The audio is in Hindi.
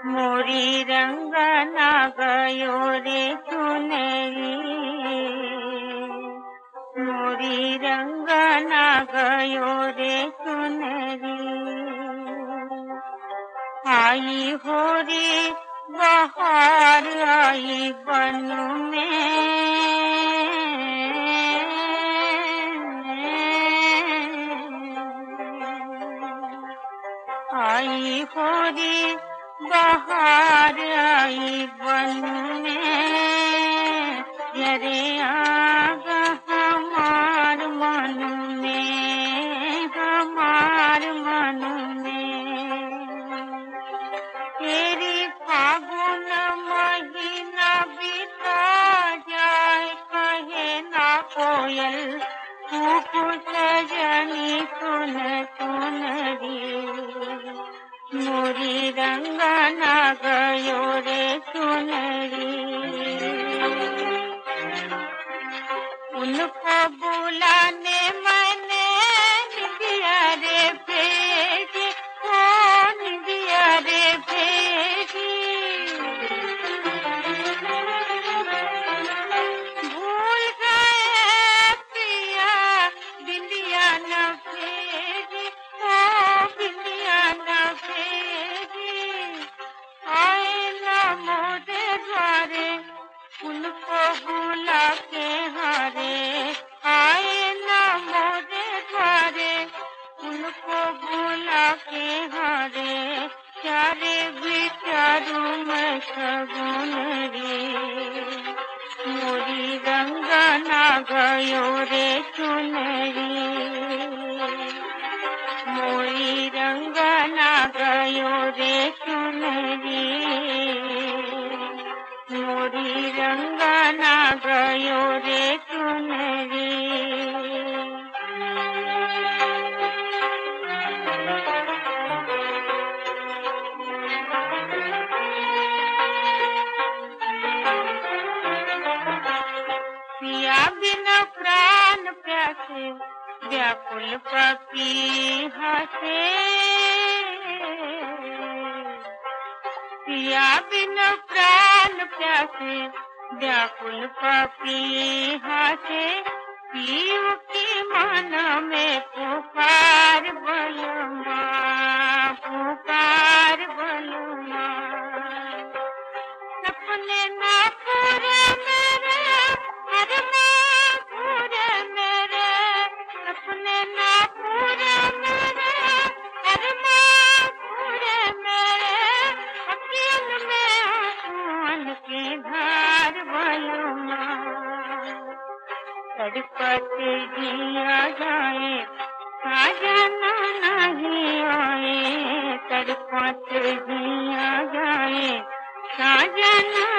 मोरी रंगना गयो रे चुनरी, मोरी रंगना गयो रे चुनरी। आई हो रे बहार आई बन में, आई हो रे बहार आई बन में, यरे आग हमार मन में, हमार मन में। तेरी फागुन महीना बीता जाए, कहे ना कोयल कुछ सजनी सुन सुनरी। मोरी रंगना गयो रे चुनरी, उनको बुलाने मैंने निदिया रे भेजी, ओ निदिया रे भेजी। भूल गए पिया बिंदिया न भेजी, ओ बिंदिया न भेजी। आए न मोरे द्वारे उनको बुला के हारे, आए न मोरे द्वारे उनको बुला के हारे। चारे बिचारू मैं सगुन रे, मोरी रंगना गयो रे चुनरी, मोरी रंगना गयो रे चुनरी, मोरी रंगना गयो रे चुनरी। पिया बिन प्राण प्यासे व्याकुल पपीहा से, पिया बिन प्राण प्यासे व्याकुल पपीहा से। पीऊ की मन में पुकार बलमा, पुकार बलमा। सपने ना पूरे मेरे, अरमान पूरे मेरे, सपने ना पूरे मेरे, अरमान पूरे मेरे। अखियन में आंसुअन की धार बलमा, तड़पत जिया जाए साजना नहीं आए, तड़पत जिया जाए साजना